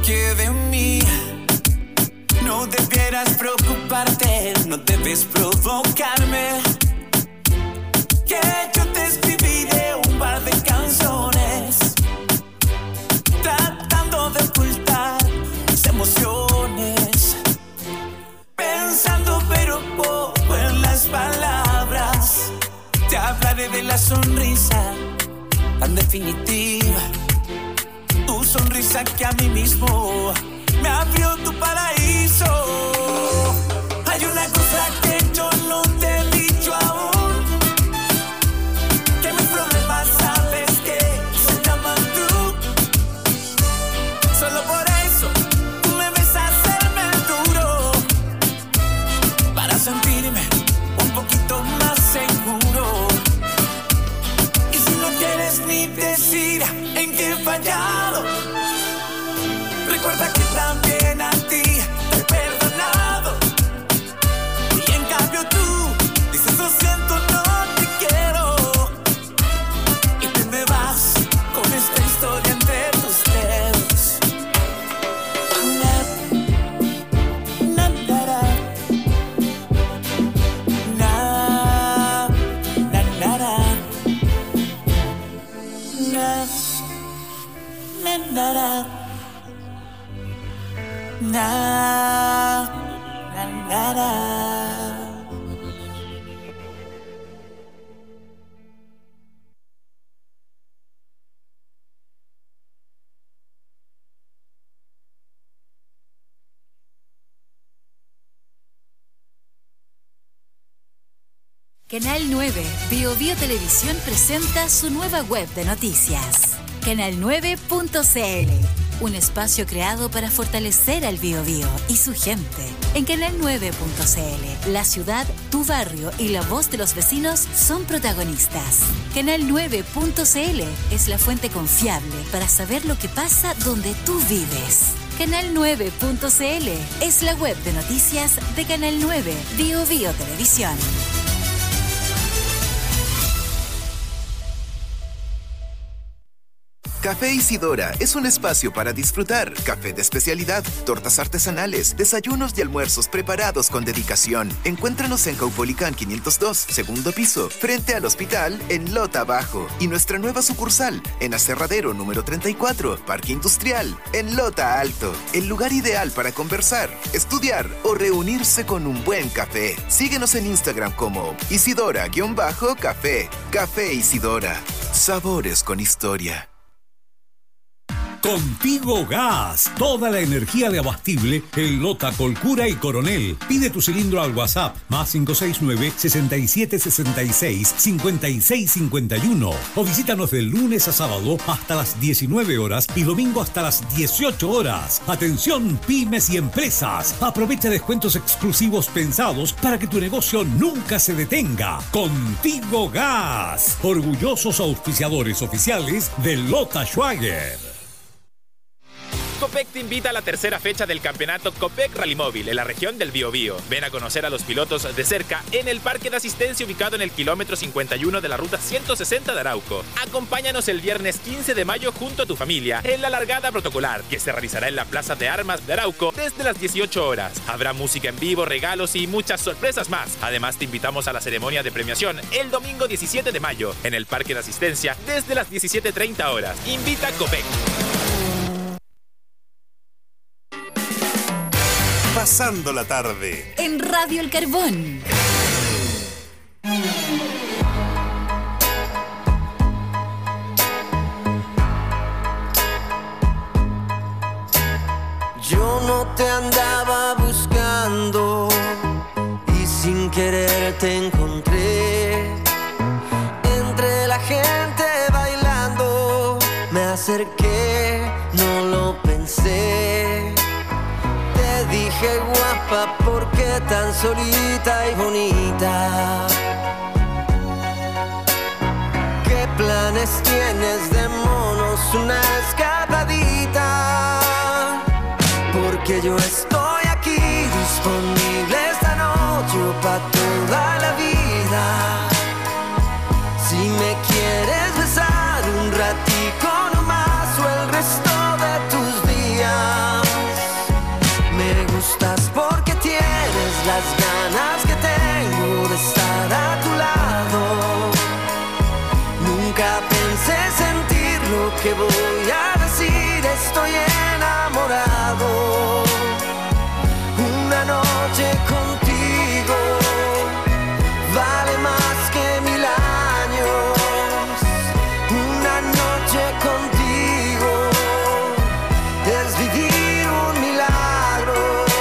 que de mí no debieras preocuparte, no debes provocarme. Que yo te escribiré un par de canciones tratando de ocultar mis emociones, pensando pero poco en las palabras. Te hablaré de la sonrisa tan definitiva, tu sonrisa que a mí mismo me abrió tu paraíso. Hay una cosa que yo no te he dicho aún, que mis problemas sabes que se llaman tú. Solo por eso tú me ves hacerme el duro, para sentirme un poquito más seguro. Y si no quieres ni decir en qué he fallado, recuerda que también a ti te he perdonado. Y en cambio tú dices lo siento, no te quiero, y te me vas con esta historia entre tus dedos. Na, na, na, na, na, na, na, na, na, na. Na, na, na, na. Canal 9, BioBio Televisión presenta su nueva web de noticias. Canal9.cl, un espacio creado para fortalecer al BioBio y su gente. En Canal9.cl, la ciudad, tu barrio y la voz de los vecinos son protagonistas. Canal9.cl es la fuente confiable para saber lo que pasa donde tú vives. Canal9.cl es la web de noticias de Canal 9, BioBio Televisión. Café Isidora es un espacio para disfrutar. Café de especialidad, tortas artesanales, desayunos y almuerzos preparados con dedicación. Encuéntranos en Caupolicán 502, segundo piso, frente al hospital en Lota Bajo. Y nuestra nueva sucursal en Aserradero número 34, Parque Industrial, en Lota Alto. El lugar ideal para conversar, estudiar o reunirse con un buen café. Síguenos en Instagram como Isidora-Café. Café Isidora. Sabores con historia. Contigo Gas, toda la energía de abastible en Lota, Colcura y Coronel. Pide tu cilindro al WhatsApp más 569-6766-5651 o visítanos de lunes a sábado hasta las 19 horas y domingo hasta las 18 horas. Atención pymes y empresas, aprovecha descuentos exclusivos pensados para que tu negocio nunca se detenga. Contigo Gas, orgullosos auspiciadores oficiales de Lota Schwager. Copec te invita a la tercera fecha del campeonato Copec Rally Móvil en la región del Biobío. Ven a conocer a los pilotos de cerca en el parque de asistencia ubicado en el kilómetro 51 de la ruta 160 de Arauco. Acompáñanos el viernes 15 de mayo junto a tu familia en la largada protocolar que se realizará en la Plaza de Armas de Arauco desde las 18 horas. Habrá música en vivo, regalos y muchas sorpresas más. Además te invitamos a la ceremonia de premiación el domingo 17 de mayo en el parque de asistencia desde las 17:30 horas. Invita Copec. Pasando la tarde en Radio El Carbón. Yo no te andaba buscando y sin querer te encontré entre la gente bailando. Me acerqué, no lo pensé. Te dije guapa, ¿por qué tan solita y bonita? ¿Qué planes tienes? Démonos una escapadita. Porque yo estoy aquí disponible esta noche pa' toda la vida. Si me quieres besar un ratico nomás o el resto de tus días. pensé sentir lo que voy a decir. Estoy enamorado. Una noche contigo vale más que 1000 años. Una noche contigo es vivir un milagro.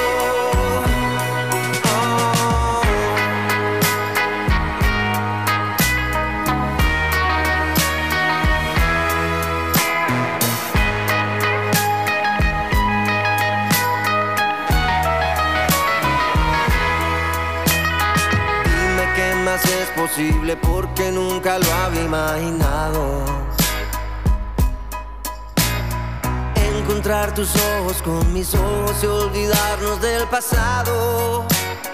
Es posible porque nunca lo había imaginado. Encontrar tus ojos con mis ojos y olvidarnos del pasado.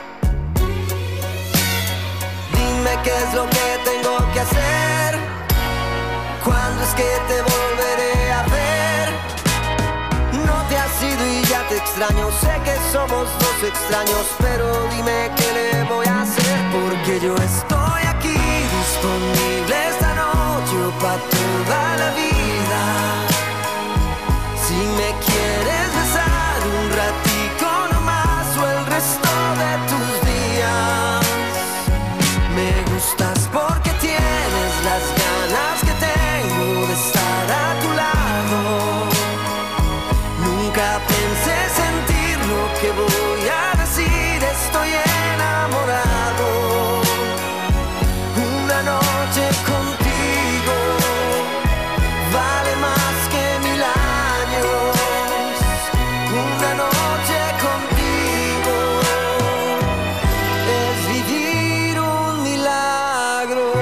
Dime qué es lo que tengo que hacer. ¿Cuándo es que te volveré a ver? No te has ido y ya te extraño. Sé que somos dos extraños, pero dime qué le voy a hacer. Porque yo estoy aquí, disponible esta noche o pa' toda la vida. Si me quieres besar un ratico nomás o el resto de tus días. Me gustas porque tienes las ganas que tengo de estar a tu lado. Nunca pensé sentir lo que voy a decir. Estoy enamorado. Una noche contigo vale más que 1000 años. Una noche contigo es vivir un milagro.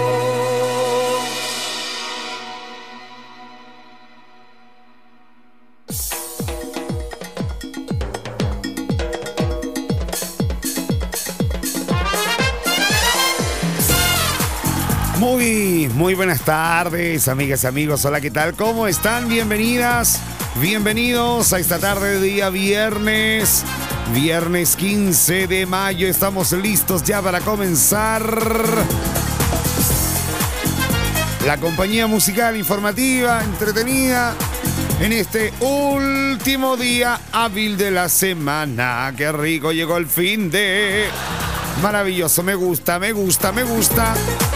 Muy buenas tardes, amigas y amigos. Hola, ¿qué tal? ¿Cómo están? Bienvenidas, bienvenidos a esta tarde de día viernes. Viernes 15 de mayo. Estamos listos ya para comenzar la compañía musical, informativa, entretenida en este último día hábil de la semana. Qué rico, llegó el fin de... Maravilloso, me gusta, me gusta, me gusta.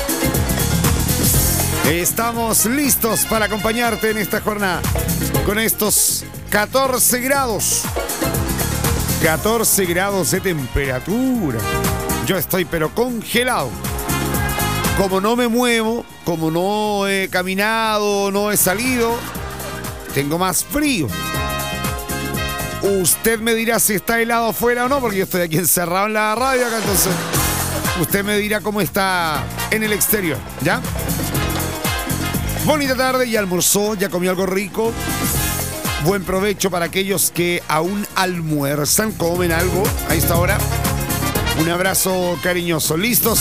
Estamos listos para acompañarte en esta jornada con estos 14 grados. 14 grados de temperatura. Yo estoy pero congelado. Como no me muevo, como no he caminado, no he salido, tengo más frío. Usted me dirá si está helado afuera o no, porque yo estoy aquí encerrado en la radio acá, entonces usted me dirá cómo está en el exterior, ¿ya? Bonita tarde, ya almorzó, ya comió algo rico. Buen provecho para aquellos que aún almuerzan, comen algo a esta hora. Un abrazo cariñoso. ¿Listos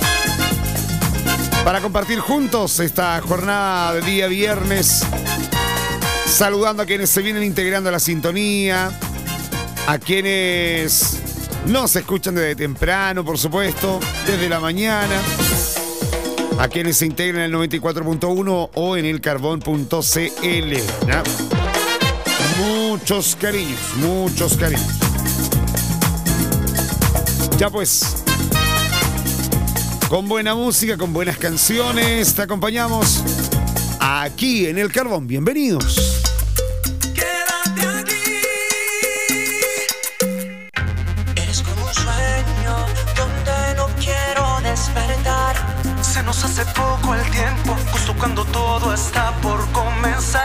para compartir juntos esta jornada de día viernes? Saludando a quienes se vienen integrando a la sintonía, a quienes nos escuchan desde temprano, por supuesto, desde la mañana, a quienes se integran en el 94.1 o en el carbón.cl, ¿no? Muchos cariños, muchos cariños. Ya pues, con buena música, con buenas canciones, te acompañamos aquí en el Carbón. Bienvenidos. Quédate aquí. Eres como un sueño donde no quiero despertar. Se nos hace poco el tiempo, justo cuando todo está por comenzar.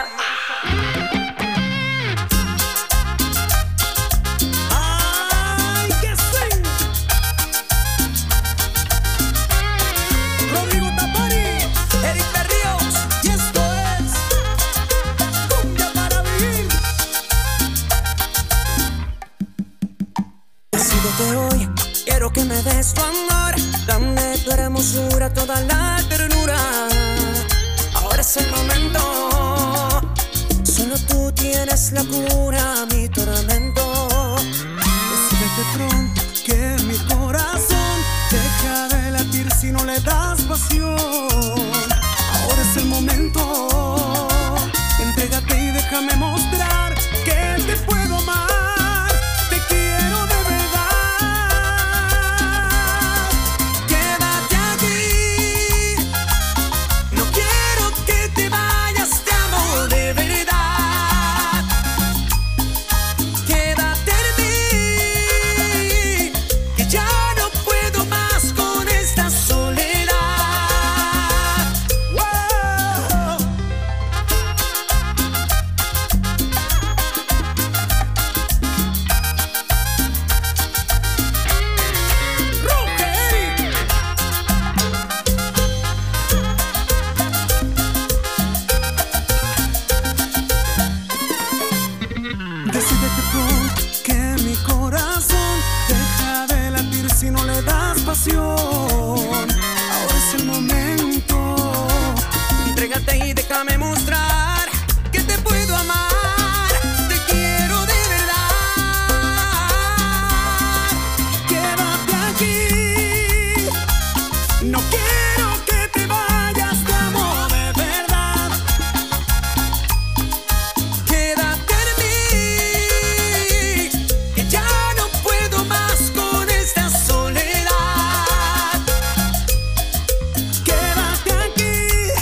Hoy quiero que me des tu amor, dame tu hermosura, toda la ternura. Ahora es el momento, solo tú tienes la cura a mi tormento. Decídete pronto que mi corazón deja de latir si no le das pasión. Ahora es es el momento. Entrégate y déjame mostrar que te puedo amar. Te quiero de verdad. Quédate aquí. No quiero que te vayas, te amo de verdad. Quédate en mí, que ya no puedo más con esta soledad. Wow. Decídete pronto que mi corazón deja de latir si no le das pasión. Ahora es el momento. Entrégate y déjame mostrar que te puedo amar. Te quiero de verdad. Quédate aquí. No quiero que te vayas, te amo de verdad. Quédate en mí, que ya no puedo más con esta soledad. Quédate aquí.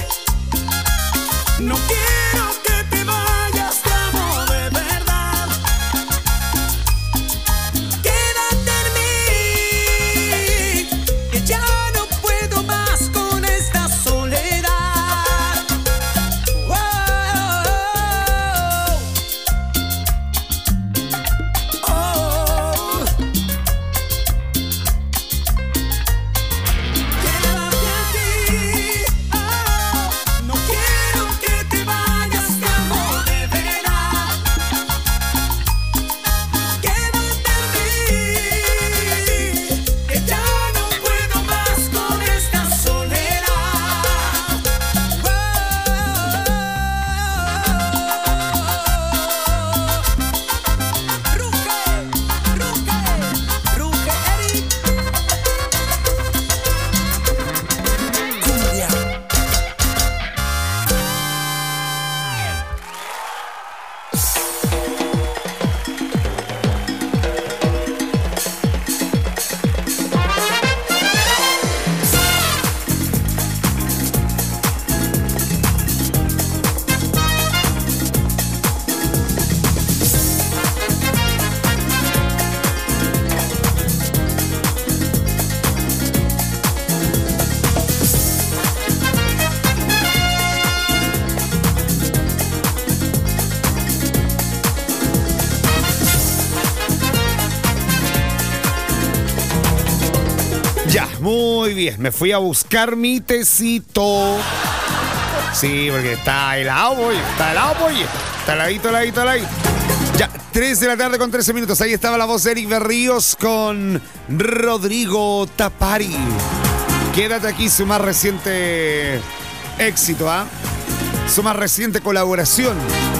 No quiero que te vayas, te amo de verdad. Quédate en mí, que ya no puedo más con esta soledad. Wow. Oh. Quédate aquí. Oh. No quiero que te vayas, te amo de verdad. Quédate en mí, que ya no puedo más con esta soledad. Ruge, Eric. Cumbia. Ya, muy bien. Me fui a buscar mi tecito. Sí, porque está helado, boy. Está helado, boy. Está heladito, heladito, heladito. Ya, 3 de la tarde con 13 minutos. Ahí estaba la voz de Eric Berríos con Rodrigo Tapari. Quédate aquí, su más reciente éxito, ¿ah? Su más reciente colaboración.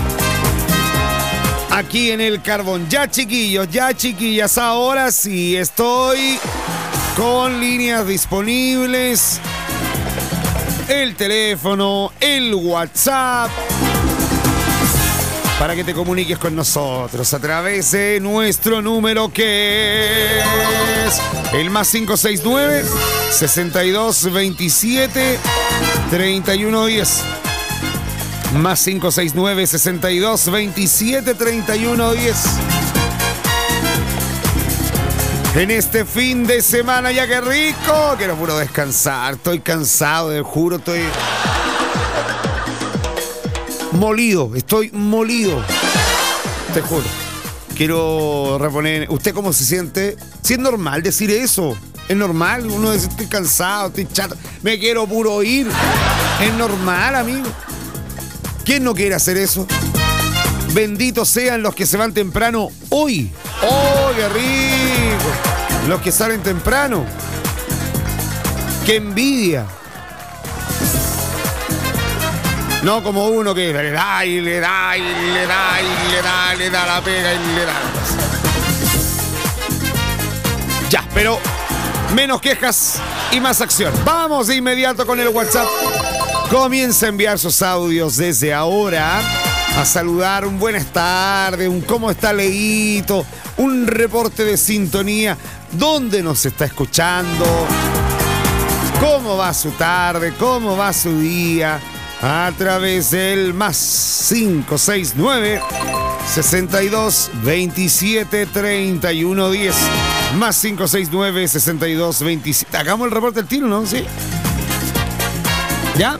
Aquí en el Carbón. Ya, chiquillos, ya, chiquillas. Ahora sí estoy con líneas disponibles. El teléfono, el WhatsApp, para que te comuniques con nosotros a través de nuestro número, que es el más 569 6227 3110. Más 569 6227 3110. En este fin de semana, ya que rico, quiero puro descansar. Estoy cansado, te juro, estoy molido, estoy molido. Te juro. Quiero reponer. ¿Usted cómo se siente? Si es normal decir eso. Es normal, uno dice estoy cansado, estoy chato, me quiero puro ir. Es normal, amigo. ¿Quién no quiere hacer eso? Benditos sean los que se van temprano hoy. ¡Oh, qué rico! Los que salen temprano. ¡Qué envidia! No como uno que le da y le da y le da y le da, le da la pega y le da. Ya, pero menos quejas y más acción. Vamos de inmediato con el WhatsApp. Comienza a enviar sus audios desde ahora, a saludar, un buenas tardes, un cómo está Leito, un reporte de sintonía, dónde nos está escuchando, cómo va su tarde, cómo va su día, a través del más 569 62 27 31 10. Más 569 62 27. Hagamos el reporte al tiro, ¿no? Sí. ¿Ya?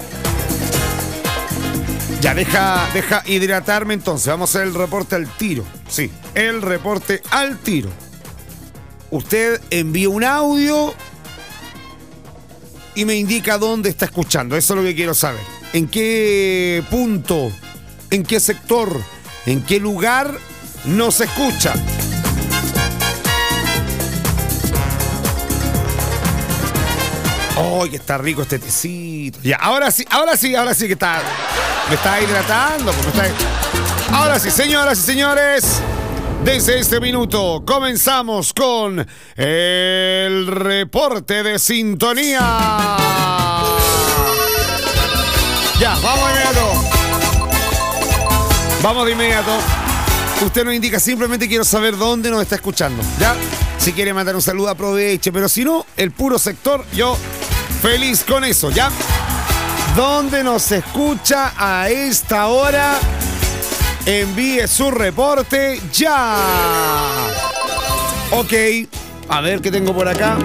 Ya, deja hidratarme entonces. Vamos a hacer el reporte al tiro. Sí, el reporte al tiro. Usted envía un audio y me indica dónde está escuchando. Eso es lo que quiero saber. ¿En qué punto? ¿En qué sector? ¿En qué lugar nos escucha? ¡Oh, que está rico este tecito! Ya, ahora sí que está. Me está hidratando. Ahora sí, señoras y señores. Desde este minuto comenzamos con el reporte de sintonía. Ya, vamos de inmediato. Vamos de inmediato. Usted nos indica, simplemente quiero saber dónde nos está escuchando. ¿Ya? Si quiere mandar un saludo, aproveche. Pero si no, el puro sector, yo feliz con eso, ¿ya? ¿Dónde nos escucha a esta hora? Envíe su reporte ya. Ok, a ver qué tengo por acá.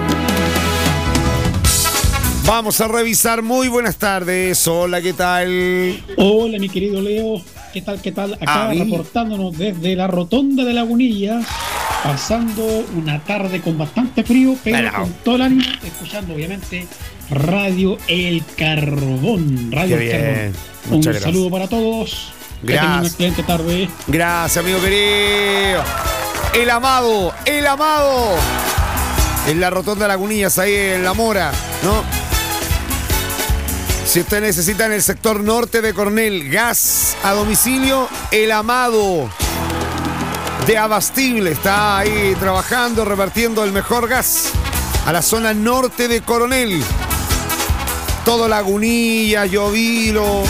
Vamos a revisar. Muy buenas tardes. Hola, ¿qué tal? Hola, mi querido Leo. ¿Qué tal? Acá reportándonos desde la Rotonda de Lagunilla, pasando una tarde con bastante frío, pero con todo el ánimo, escuchando obviamente Radio El Carbón. Radio El Carbón. Un saludo para todos. Gracias. Que tengan una excelente tarde. Gracias, amigo querido. El amado. En la Rotonda de Lagunillas, ahí en La Mora, ¿no? Si usted necesita en el sector norte de Coronel gas a domicilio, El Amado de Abastible está ahí trabajando, repartiendo el mejor gas a la zona norte de Coronel. Todo Lagunilla, Llovilo,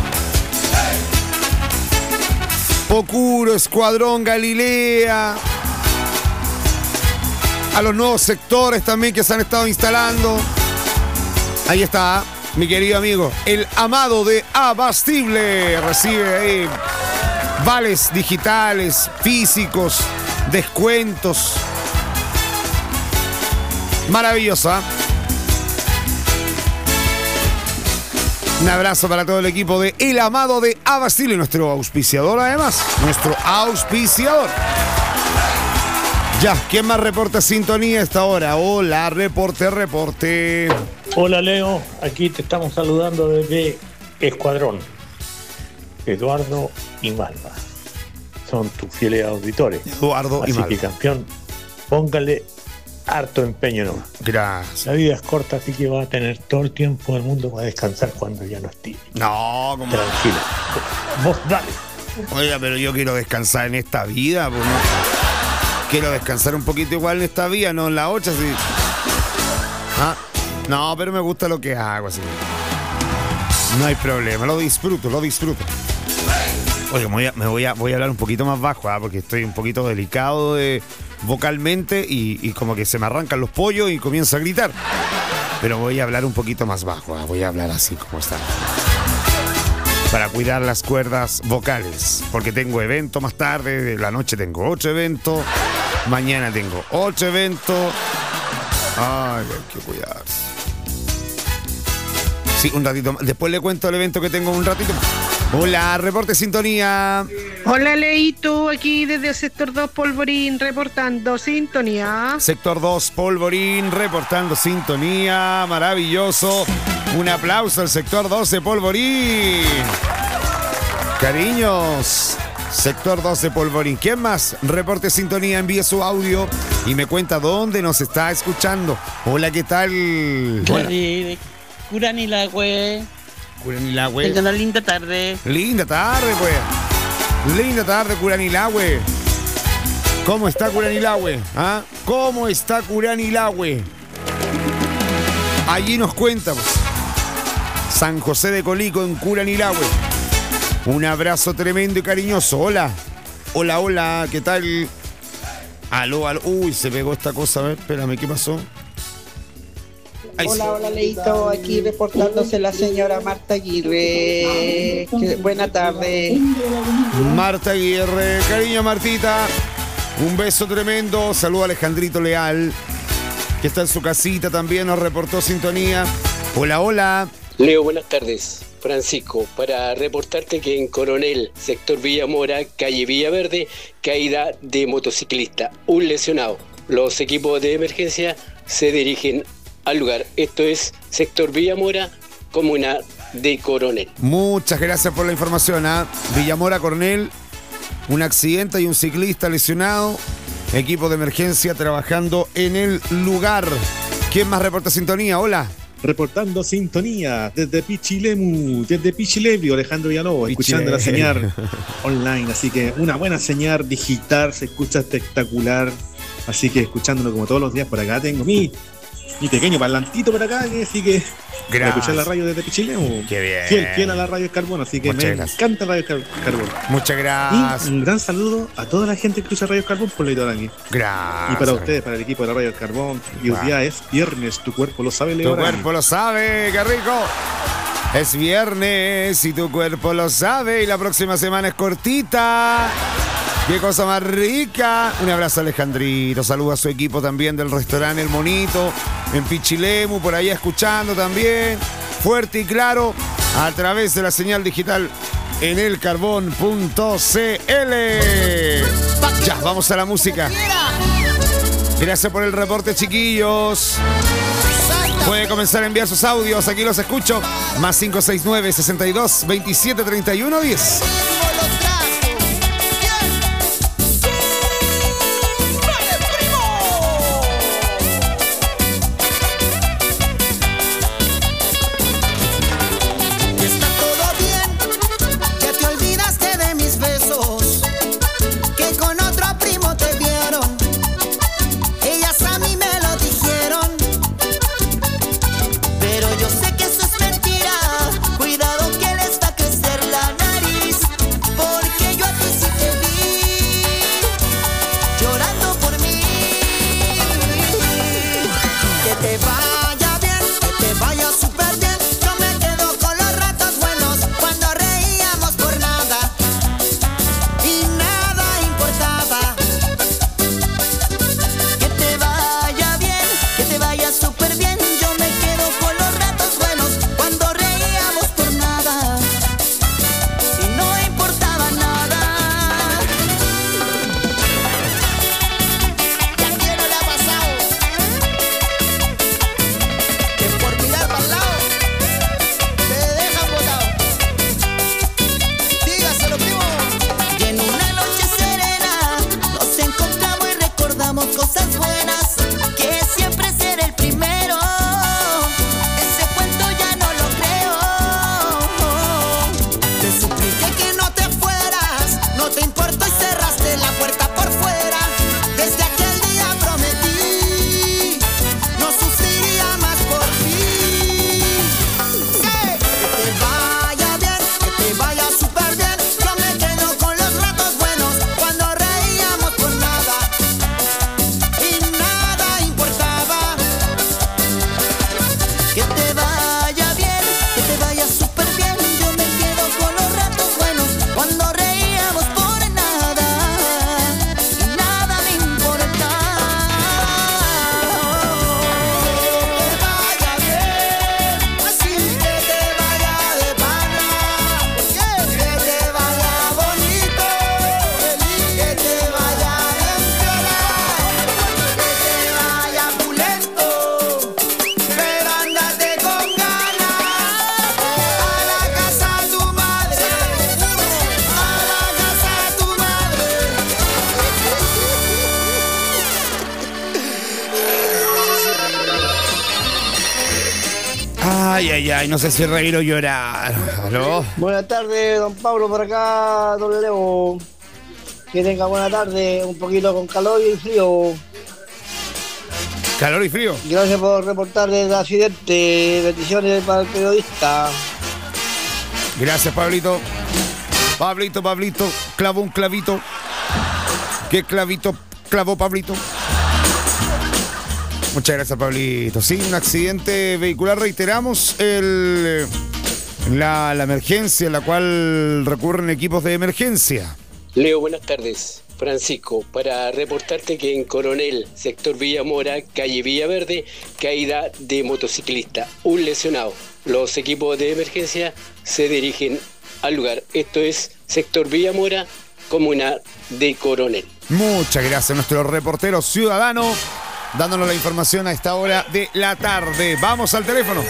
Pocuro, Escuadrón, Galilea. A los nuevos sectores también que se han estado instalando. Ahí está, mi querido amigo, El Amado de Abastible. Recibe ahí vales digitales, físicos, descuentos. Maravillosa. Un abrazo para todo el equipo de El Amado de Abastible, nuestro auspiciador además. Nuestro auspiciador. Ya, ¿quién más reporta sintonía a esta hora? Hola, reporte. Hola, Leo. Aquí te estamos saludando desde Escuadrón. Eduardo y Malva son tus fieles auditores. Eduardo y Malva. Así que, campeón, póngale harto empeño nomás. Gracias. La vida es corta, así que va a tener todo el tiempo del mundo para descansar cuando ya no esté. No, como... Tranquilo. Vos dale. Oiga, pero yo quiero descansar en esta vida, pues no. Quiero descansar un poquito igual en esta vida, no en la 8, así. ¿Ah? No, pero me gusta lo que hago, así. No hay problema, lo disfruto. Oye, voy a hablar un poquito más bajo, porque estoy un poquito delicado vocalmente y como que se me arrancan los pollos y comienzo a gritar. Pero voy a hablar un poquito más bajo, voy a hablar así como está. Para cuidar las cuerdas vocales, porque tengo evento más tarde, de la noche tengo 8 eventos, mañana tengo 8 eventos. Ay, hay que cuidarse. Sí, un ratito más. Después le cuento el evento que tengo un ratito más. Hola, reporte sintonía. Hola, Leito, aquí desde el sector 2 Polvorín, reportando sintonía. Sector 2 Polvorín, reportando sintonía. Maravilloso. Un aplauso al sector 2 de Polvorín. Cariños. Sector 2 de Polvorín. ¿Quién más? Reporte sintonía, envíe su audio y me cuenta dónde nos está escuchando. Hola, ¿qué tal? Hola. Curanilahue. Tenga una linda tarde. Linda tarde, pues. Linda tarde, Curanilahue. ¿Cómo está Curanilahue? ¿Ah? ¿Cómo está Curanilahue? Allí nos cuenta, pues. San José de Colico, en Curanilahue. Un abrazo tremendo y cariñoso. Hola. Hola, hola, ¿qué tal? Aló, aló. Uy, se pegó esta cosa. A ver, espérame, ¿qué pasó? Hola, sí. Hola, Leito, aquí reportándose la señora Marta Aguirre. Buena tarde. Marta Aguirre, cariño Martita, un beso tremendo. Saludo a Alejandrito Leal, que está en su casita también, nos reportó sintonía. Hola, hola. Leo, buenas tardes. Francisco, para reportarte que en Coronel, sector Villamora, calle Villaverde, caída de motociclista, un lesionado. Los equipos de emergencia se dirigen al lugar. Esto es sector Villamora, comuna de Coronel. Muchas gracias por la información. Villamora, Coronel, un accidente y un ciclista lesionado. Equipo de emergencia trabajando en el lugar. ¿Quién más reporta sintonía? Hola. Reportando sintonía desde Pichilemu, desde Pichilemu, Alejandro Villalobos, escuchando la señal online. Así que una buena señal digital, se escucha espectacular. Así que escuchándolo como todos los días por acá. Tengo mi pequeño parlantito por acá, así que para escuchar la radio desde Pichilemu. Qué bien. Fiel a la radio Carbón, así que me encanta Radio Carbón. Muchas gracias. Y un gran saludo a toda la gente que escucha Radio Carbón por la aquí. Gracias. Y para ustedes, para el equipo de la Radio Carbón. Y hoy día es viernes, tu cuerpo lo sabe, Leo. Tu cuerpo lo sabe, qué rico. Es viernes y tu cuerpo lo sabe. Y la próxima semana es cortita. ¡Qué cosa más rica! Un abrazo a Alejandrito, saluda a su equipo también del restaurante El Monito, en Pichilemu, por allá escuchando también, fuerte y claro, a través de la señal digital en elcarbón.cl. Ya, vamos a la música. Gracias por el reporte, chiquillos. Puede comenzar a enviar sus audios, aquí los escucho. Más 569 62 27 31 10. Ay, no sé si reír o llorar. ¿Aló? Buenas tardes, don Pablo, por acá, don Leo. Que tenga buena tarde, un poquito con calor y frío. ¿Calor y frío? Gracias por reportar el accidente. Bendiciones para el periodista. Gracias, Pablito. Pablito, clavó un clavito. ¿Qué clavito clavó Pablito? Muchas gracias, Pablito. Sí, un accidente vehicular. Reiteramos la emergencia en la cual recurren equipos de emergencia. Leo, buenas tardes. Francisco, para reportarte que en Coronel, sector Villamora, calle Villaverde, caída de motociclista, un lesionado. Los equipos de emergencia se dirigen al lugar. Esto es sector Villamora, comuna de Coronel. Muchas gracias a nuestro reportero ciudadano, dándonos la información a esta hora de la tarde. Vamos al teléfono.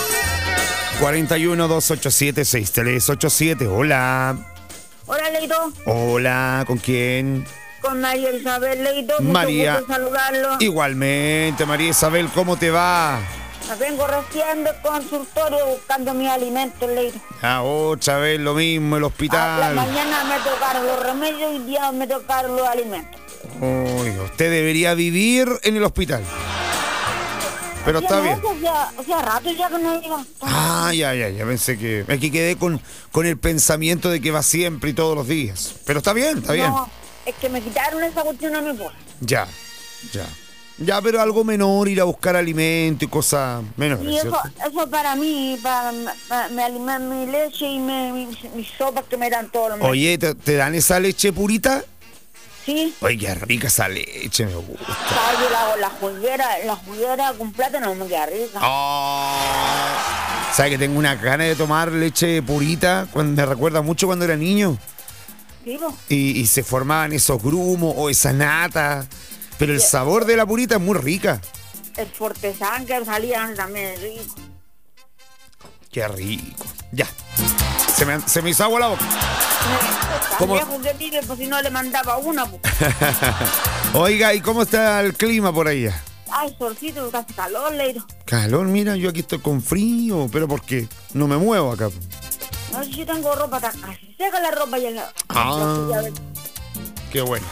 41-287-6387. Hola. Hola, Leito. Hola, ¿con quién? Con María Isabel, Leito. María. Mucho gusto saludarlo. Igualmente, María Isabel, ¿cómo te va? Vengo recién del consultorio buscando mis alimentos, Leito. Otra vez lo mismo, el hospital. La mañana me tocaron los remedios y el día me tocaron los alimentos. Uy, usted debería vivir en el hospital. Pero está bien. O sea, rato ya que no iba. Ya pensé que... Aquí quedé con el pensamiento de que va siempre y todos los días. Pero está bien, está bien. No, es que me quitaron esa cuestión a mi pueblo. Ya, pero algo menor, ir a buscar alimento y cosas menores. Y eso para mí, para mi leche y mis sopas que me dan todos los meses. Oye, ¿te dan esa leche purita? Sí. Oye, qué rica esa leche, me gusta. Yo la hago la juguera con plátano, me queda rica. ¿Sabes que tengo una gana de tomar leche purita? Me recuerda mucho cuando era niño. Sí, ¿no? Y se formaban esos grumos o esa nata. Pero el sabor de la purita es muy rica. El fortezán que salía también es rico. Qué rico. Ya. Se me hizo agua la boca. ¿Cómo? Viejo que vive, pues si no le mandaba una. Pues. Oiga, ¿y cómo está el clima por allá? Ay, solcito, casi calor, Leiro. Calor, mira, yo aquí estoy con frío, pero ¿por qué? No me muevo acá. No, yo tengo ropa casi seca la ropa y la... Qué bueno.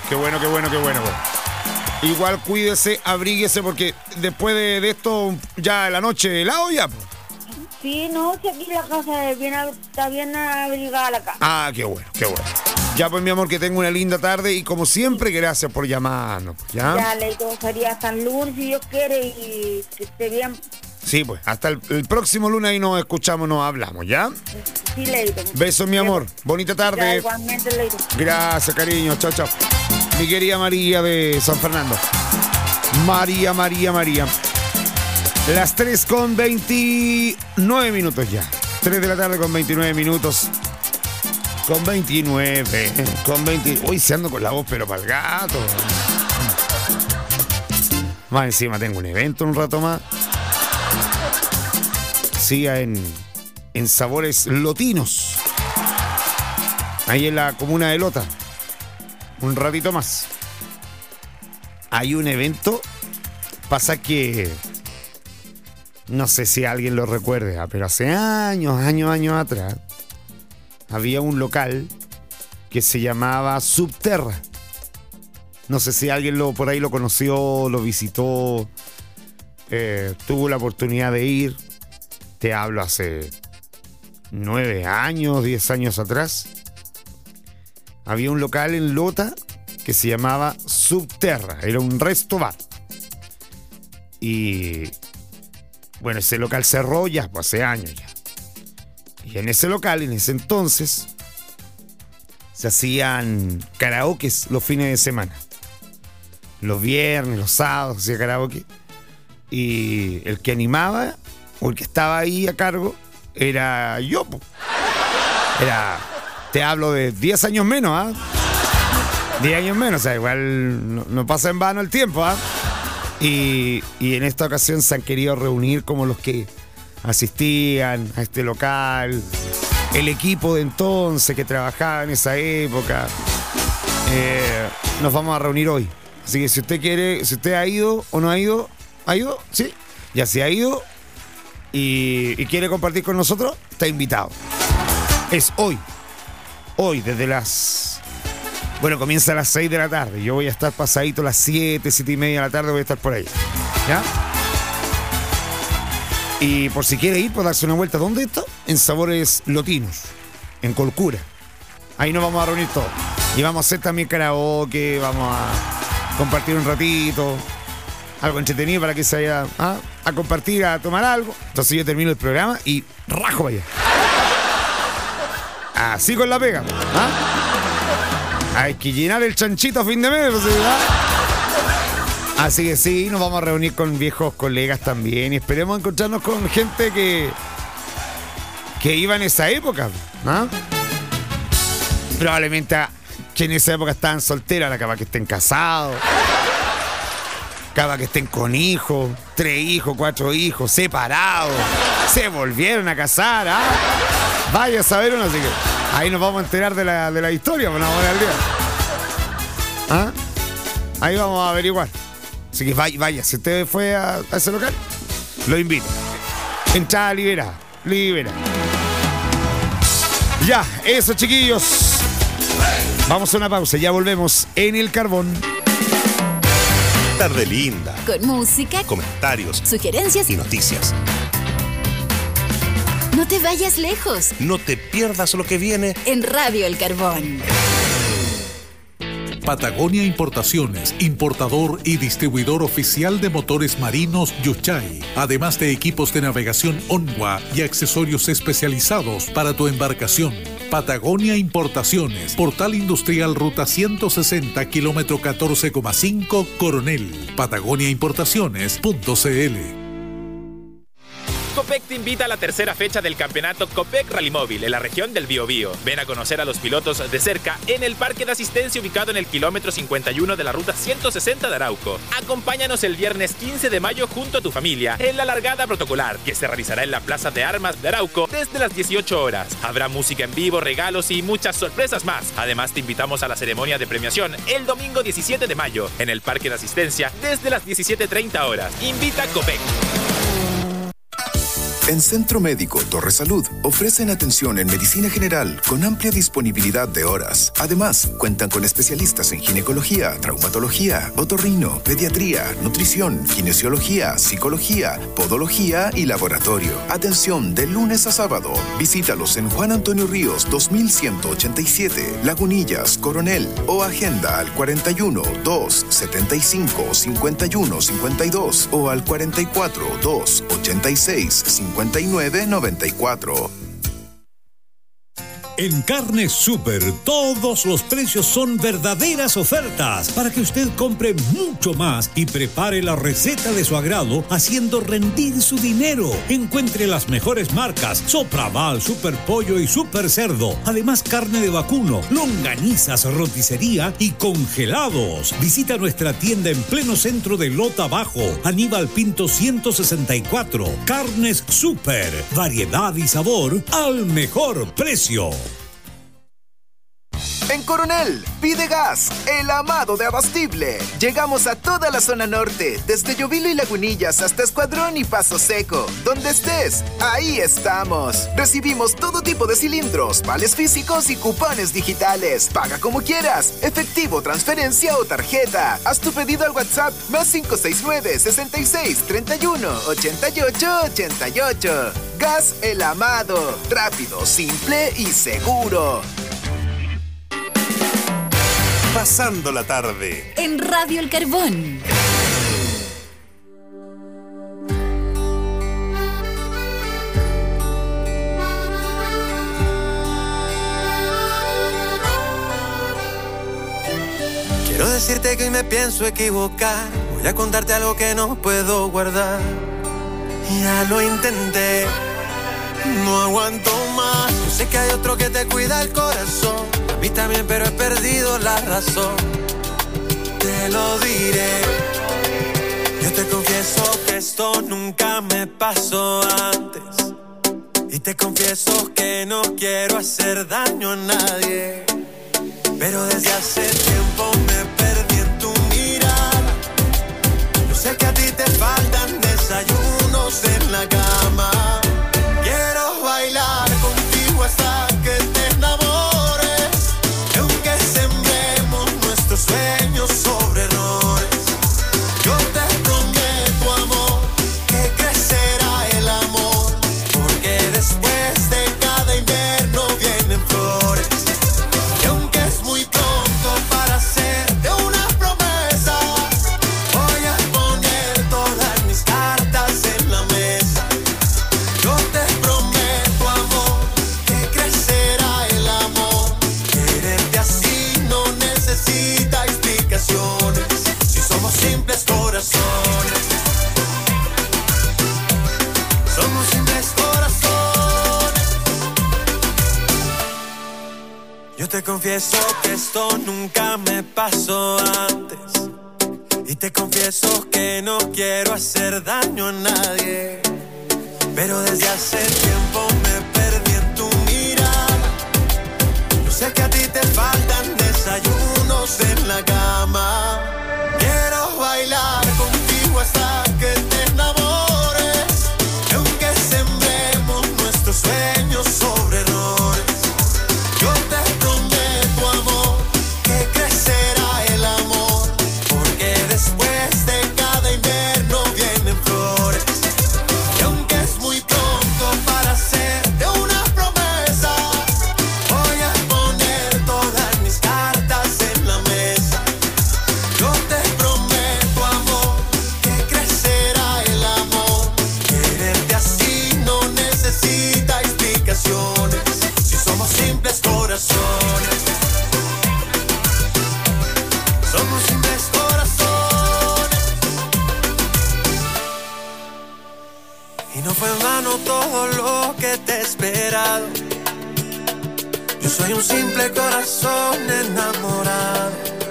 Igual cuídese, abríguese, porque después de esto, ya la noche helado ya, pues. Sí, no, si aquí la casa está bien abrigada la casa. Qué bueno. Ya pues, mi amor, que tenga una linda tarde y como siempre, gracias por llamarnos. Ya, Leito, sería hasta el lunes si Dios quiere y que esté bien. Sí, pues, hasta el próximo lunes ahí nos escuchamos, nos hablamos, ¿ya? Sí, Leito. Besos, mi amor. Bonita tarde. Ya, igualmente, Leito. Gracias, cariño. Chao. Mi querida María de San Fernando. María. Las 3:29 ya. 3 de la tarde con 29 minutos. Con 29. Uy, se ando con la voz, pero para el gato. Más encima tengo un evento un rato más. Siga en Sabores Lotinos. Ahí en la comuna de Lota. Un ratito más. Hay un evento. Pasa que... No sé si alguien lo recuerde, pero hace años atrás había un local que se llamaba Subterra. No sé si alguien por ahí lo conoció, lo visitó, tuvo la oportunidad de ir. Te hablo hace 9 años, 10 años atrás. Había un local en Lota que se llamaba Subterra. Era un resto bar. Y... bueno, ese local cerró ya, pues hace años ya. Y en ese local, en ese entonces, se hacían karaokes los fines de semana. Los viernes, los sábados, hacía karaoke. Y el que animaba, o el que estaba ahí a cargo, era yo. Te hablo de 10 años menos, 10 años menos, o sea, igual no pasa en vano el tiempo, Y en esta ocasión se han querido reunir como los que asistían a este local, el equipo de entonces que trabajaba en esa época. Nos vamos a reunir hoy. Así que si usted quiere, si usted ha ido o no ha ido, ¿ha ido? Sí, ya se ha ido y quiere compartir con nosotros, está invitado. Es hoy desde las... Bueno, comienza a las 6 de la tarde. Yo voy a estar pasadito a las 7 y media de la tarde, voy a estar por ahí. ¿Ya? Y por si quiere ir, puede darse una vuelta. ¿Dónde está? En Sabores Lotinos. en Colcura. Ahí nos vamos a reunir todos. Y vamos a hacer también karaoke, vamos a compartir un ratito, algo entretenido para que se vaya a compartir, a tomar algo. Entonces yo termino el programa y rajo para allá. Así con la pega. Hay que llenar el chanchito a fin de mes. Así que sí, nos vamos a reunir con viejos colegas también y esperemos encontrarnos con gente que iba en esa época. Probablemente que en esa época estaban solteros, ahora capaz que estén casados, capaz que estén con hijos, 3 hijos, 4 hijos, separados, se volvieron a casar. Vaya a saber uno, así que ahí nos vamos a enterar de la historia, pues nos vamos a ver al día. Ahí vamos a averiguar. Así que vaya, si usted fue a ese local, lo invito. Entrada liberada. Ya, eso, chiquillos. Vamos a una pausa, ya volvemos en El Carbón. Tarde linda. Con música, comentarios, sugerencias y noticias. No te vayas lejos. No te pierdas lo que viene en Radio El Carbón. Patagonia Importaciones, importador y distribuidor oficial de motores marinos Yuchay, además de equipos de navegación Onwa y accesorios especializados para tu embarcación. Patagonia Importaciones, Portal Industrial Ruta 160, kilómetro 14,5, Coronel. patagoniaimportaciones.cl. Copec te invita a la tercera fecha del campeonato Copec Rallymóvil en la región del Biobío. Ven a conocer a los pilotos de cerca en el parque de asistencia ubicado en el kilómetro 51 de la ruta 160 de Arauco. Acompáñanos el viernes 15 de mayo junto a tu familia en la largada protocolar que se realizará en la Plaza de Armas de Arauco desde las 18 horas. Habrá música en vivo, regalos y muchas sorpresas más. Además te invitamos a la ceremonia de premiación el domingo 17 de mayo en el parque de asistencia desde las 17:30 horas. Invita Copec. En Centro Médico Torre Salud ofrecen atención en medicina general con amplia disponibilidad de horas. Además, cuentan con especialistas en ginecología, traumatología, otorrino, pediatría, nutrición, kinesiología, psicología, podología y laboratorio. Atención de lunes a sábado. Visítalos en Juan Antonio Ríos 2187, Lagunillas, Coronel o agenda al 41 275 51 52 o al 44 286 5994. En Carnes Super, todos los precios son verdaderas ofertas para que usted compre mucho más y prepare la receta de su agrado haciendo rendir su dinero. Encuentre las mejores marcas: Sopraval, Super Pollo y Super Cerdo. Además, carne de vacuno, longanizas, roticería y congelados. Visita nuestra tienda en pleno centro de Lota Bajo, Aníbal Pinto 164. Carnes Super, variedad y sabor al mejor precio. En Coronel, pide gas, el amado de Abastible. Llegamos a toda la zona norte, desde Llovilo y Lagunillas hasta Escuadrón y Paso Seco. Donde estés, ahí estamos. Recibimos todo tipo de cilindros, vales físicos y cupones digitales. Paga como quieras, efectivo, transferencia o tarjeta. Haz tu pedido al WhatsApp +569 66 31 88 88. Gas El Amado, rápido, simple y seguro. Pasando la tarde en Radio El Carbón. Quiero decirte que hoy me pienso equivocar. Voy a contarte algo que no puedo guardar. Ya lo intenté, no aguanto más. Yo sé que hay otro que te cuida el corazón. A mí también, pero he perdido la razón. Te lo diré. Yo te confieso que esto nunca me pasó antes. Y te confieso que no quiero hacer daño a nadie. Pero desde hace tiempo me perdí en tu mirada. Yo sé que a ti te faltan desayunos en la cama. Quiero bailar contigo hasta que te enamores. Y aunque sembremos nuestros sueños sobre errores, yo te prometo, amor, que crecerá el amor. Porque después de cada invierno vienen flores. confieso que esto nunca me pasó antes. Y te confieso que no quiero hacer daño a nadie. Pero desde hace tiempo me perdí en tu mirada. Yo sé que a ti te faltan desayunos en la cama. Quiero bailar contigo hasta que te enamores. Y aunque sembremos nuestros sueños sobre errores, yo te prometo, amor, que crecerá el amor. Porque después de cada invierno vienen flores. Y aunque es muy pronto para hacerte una promesa, voy a poner todas mis cartas en la mesa. Yo te prometo, amor, que crecerá el amor. Quererte así no necesita explicaciones. Si somos simples corazones, somos simples corazones. Y no fue en vano todo lo que te he esperado. Yo soy un simple corazón enamorado.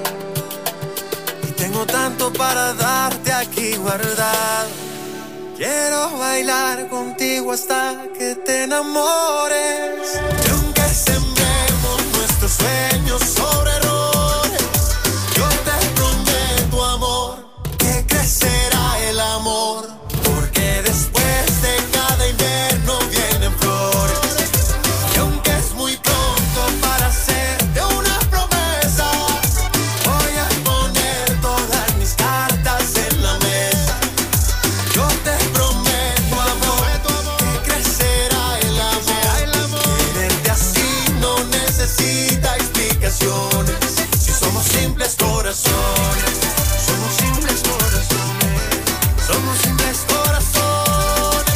Y tengo tanto para darte aquí guardado. Quiero bailar contigo hasta que te enamores. Y aunque sembremos nuestros sueños sobre errores, yo te prometo, amor, que crecerá el amor. Porque después de cada invierno vienen flores. Y aunque es muy pronto para hacerte una promesa, voy a poner todas mis cartas en la mesa. Yo te prometo, amor, que crecerá el amor. Quererte así no necesita explicaciones. Si somos simples corazones, somos simples corazones, somos simples corazones.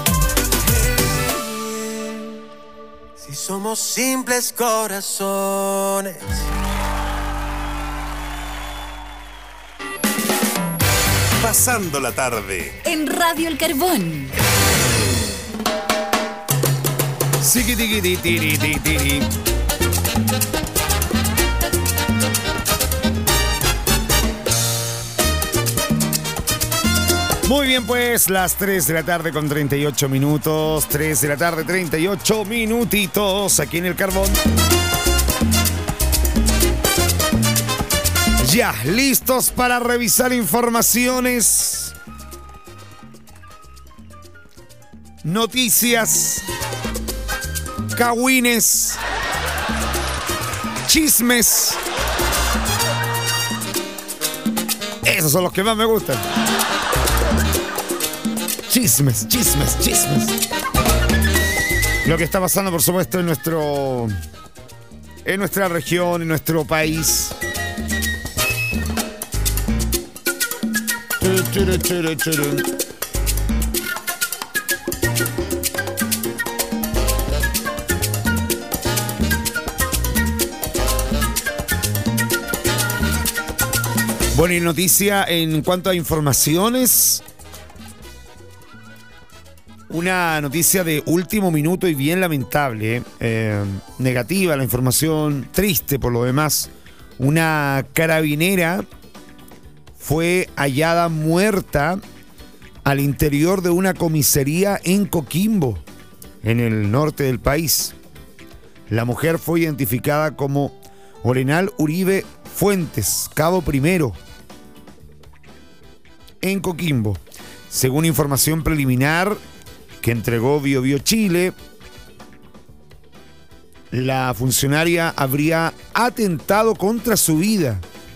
Si somos simples corazones. Pasando la tarde. En Radio El Carbón. Siquitiquititiritiri. Muy bien, pues las 3 de la tarde con 38 minutos. 3 de la tarde, 38 minutitos aquí en El Carbón. Ya, listos para revisar informaciones, noticias, cagüines, chismes. Esos son los que más me gustan. Chismes, chismes, chismes. Lo que está pasando, por supuesto, en nuestra región, en nuestro país. Bueno, y noticia en cuanto a informaciones. Una noticia de último minuto y bien lamentable. Negativa la información, triste por lo demás. Una carabinera fue hallada muerta al interior de una comisaría en Coquimbo, en el norte del país. La mujer fue identificada como Orenal Uribe Fuentes, cabo primero, en Coquimbo. Según información preliminar que entregó BioBio Chile, la funcionaria habría atentado contra su vida.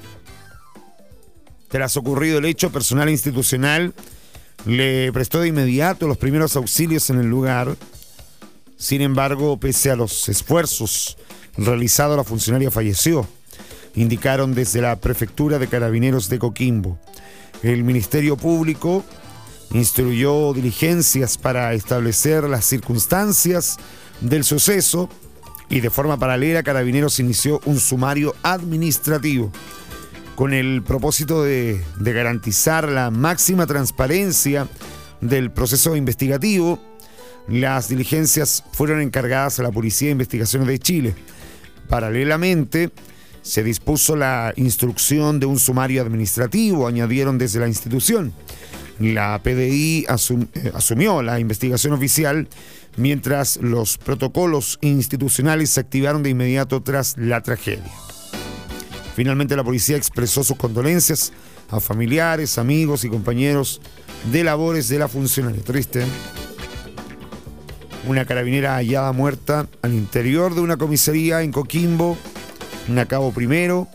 Tras ocurrido el hecho, personal institucional le prestó de inmediato los primeros auxilios en el lugar. Sin embargo, pese a los esfuerzos realizados, la funcionaria falleció, indicaron desde la Prefectura de Carabineros de Coquimbo. El Ministerio Público instruyó diligencias para establecer las circunstancias del suceso y de forma paralela Carabineros inició un sumario administrativo con el propósito de garantizar la máxima transparencia del proceso investigativo. Las diligencias fueron encargadas a la Policía de Investigaciones de Chile. Paralelamente, se dispuso la instrucción de un sumario administrativo, añadieron desde la institución. La PDI asumió la investigación oficial, mientras los protocolos institucionales se activaron de inmediato tras la tragedia. Finalmente, la policía expresó sus condolencias a familiares, amigos y compañeros de labores de la funcionaria. Triste, ¿eh? Una carabinera hallada muerta al interior de una comisaría en Coquimbo, en Cabo Primero.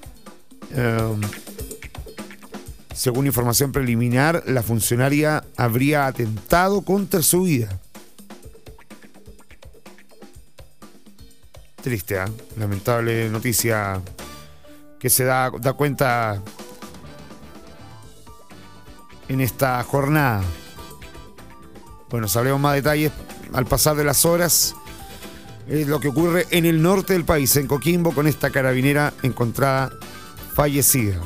Según información preliminar, la funcionaria habría atentado contra su vida. Triste, ¿eh? Lamentable noticia que se da cuenta en esta jornada. Bueno, sabremos más detalles al pasar de las horas. Es lo que ocurre en el norte del país, en Coquimbo, con esta carabinera encontrada fallecida.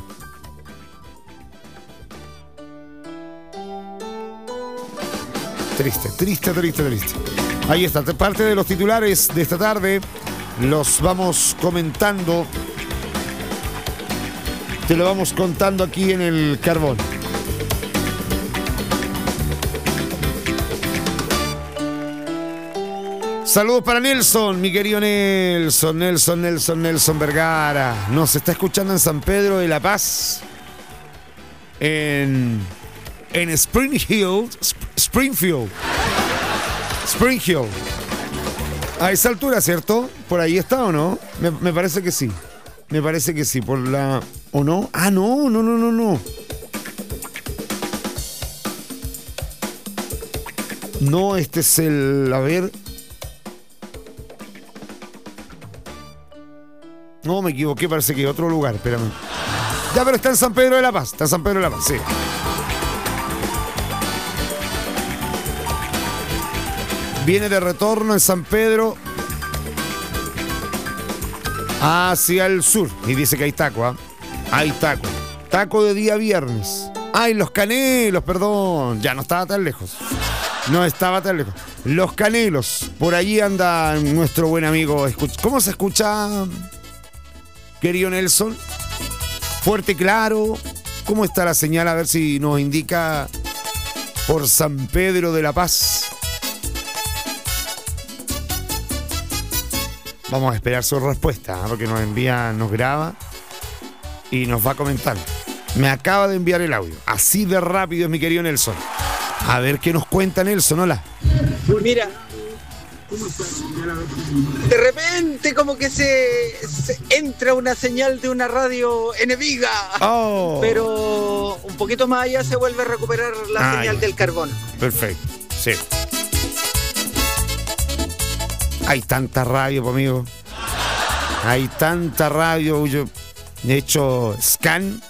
Triste. Ahí está, parte de los titulares de esta tarde. Los vamos comentando. Te lo vamos contando aquí en el Carbón. Saludos para Nelson, mi querido Nelson Vergara. Nos está escuchando en San Pedro de la Paz. En Springfield. A esa altura, ¿cierto? ¿Por ahí está o no? Me parece que sí. Por la... ¿O no? Ah, no. No, este es el... A ver... No, me equivoqué, parece que otro lugar, espérame. Ya, pero está en San Pedro de la Paz. Sí. Viene de retorno en San Pedro hacia el sur. Y dice que hay taco, ¿ah? Hay taco. Taco de día viernes. ¡Ay, Los Canelos! Perdón. Ya no estaba tan lejos. Los Canelos. Por allí anda nuestro buen amigo. ¿Cómo se escucha, querido Nelson? Fuerte, claro. ¿Cómo está la señal? A ver si nos indica por San Pedro de la Paz. Vamos a esperar su respuesta, ¿eh? Porque nos graba y nos va a comentar. Me acaba de enviar el audio. Así de rápido es mi querido Nelson. A ver qué nos cuenta Nelson. Hola. Mira, de repente como que se entra una señal de una radio enemiga. Oh. Pero un poquito más allá se vuelve a recuperar la señal del Carbón. Perfecto, sí. Hay tanta radio, amigo. Hay tanta radio. Yo he hecho scan,